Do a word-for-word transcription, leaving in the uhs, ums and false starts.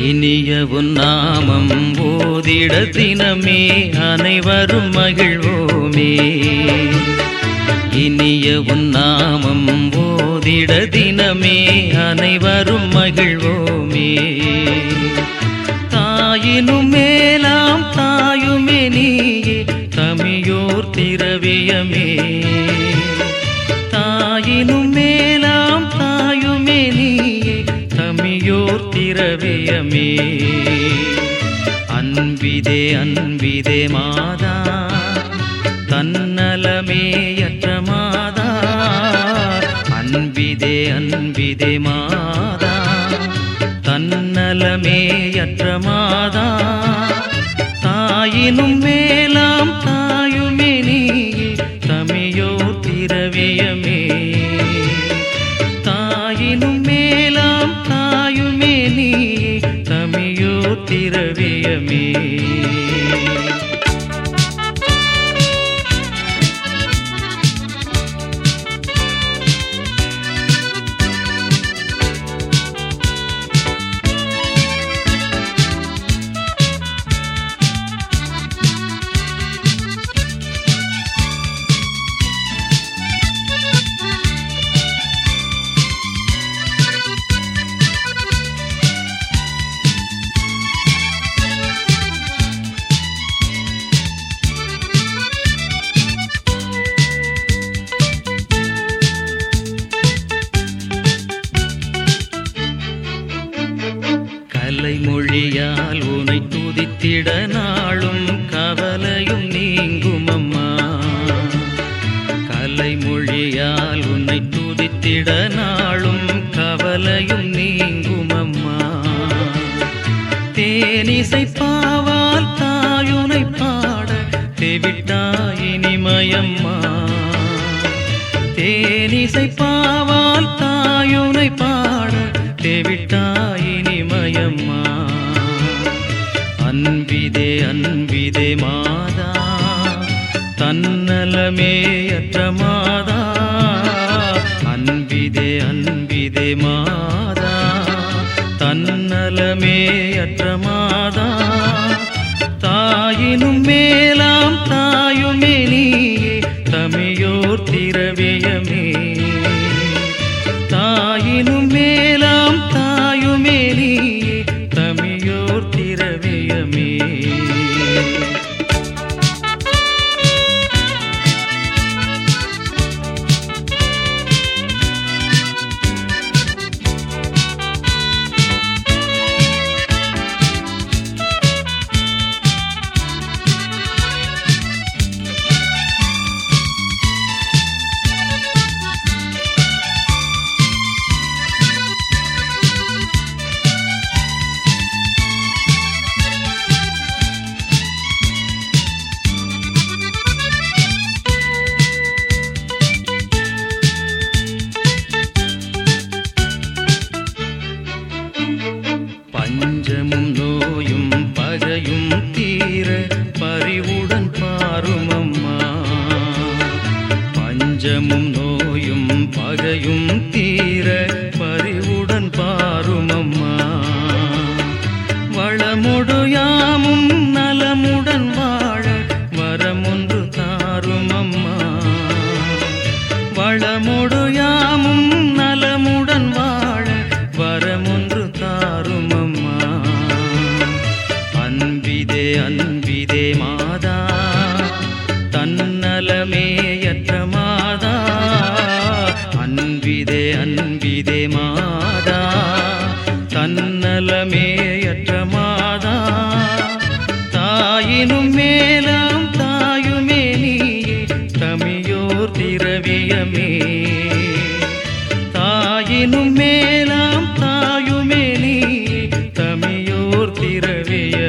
இனிய உன் நாமம் ஓதிட தினமே அனைவரும் மகிழ்வோமே. இனிய உன் நாமம் ஓதிட தினமே அனைவரும் மகிழ்வோமே. தாயினும் மேலாம் தாயுமே நீயே தமியோர் திரவியமே. தாயினும் மேலாம் தாயுமே நீயே தமியோர் திரவியமே. அன்பிதே அன்பிதே மாதா தன்னலமேயற்ற மாதா. அன்பிதே அன்பிதே மாதா தன்னலமேயற்ற மாதா. தாயினும் மேலாம் தாயுமே நீயே தமியோர் திரவியமே. தாயினும் மேலாம் தாயுமே நீயே தமியோர் திரவியமே. கலைமொழியால் உனை துதித்திட நாளும் கவலையும் நீங்கும் அம்மா. கலைமொழியால் உன்னை துதித்திட நாளும் கவலையும் நீங்கும் அம்மா. தேனிசை பாவால் தாயுனை பாட தெவிட்டாய் இனிமயம்மா. தேனிசை பாவால் தாயுனை பாட தெவிட்டாய் இனிமயம்மா. அன்பிதே அன்பிதே மாதா தன்னலமேயற்ற மாதா. அன்பிதே அன்பிதே மாதா தன்னலமேயற்ற மாதா. தாயினும் மேலாம் தாயுமே நீயே தமியோர் திரவியமே. தாயினும் மேலாம் தாயுமே நீயே தமியோர் திரவியமே. பஞ்சமும் நோயும் பகையும் தீர பரிவுடன் பாரும் அம்மா. பஞ்சமும் நோயும் பகையும் தீர பரிவுடன் பாரும் அம்மா. வளமொடு யாமும் நலமுடன் வாழ வரமொன்று தாரும் அம்மா. வளமொடு யாமும் நலமுடன் வாழ வரமொன்று தாரும் அம்மா. அன்பிதே அன்பிதே மாதா தன்னலமேயற்ற மாதா. அன்பிதே அன்பிதே மாதா தன்னலமேயற்ற மாதா. தாயினும் மேலாம் தாயுமே நீயே தமியோர் திரவியமே. தாயினும் மேலாம் தாயுமே நீயே தமியோர் திரவியமே.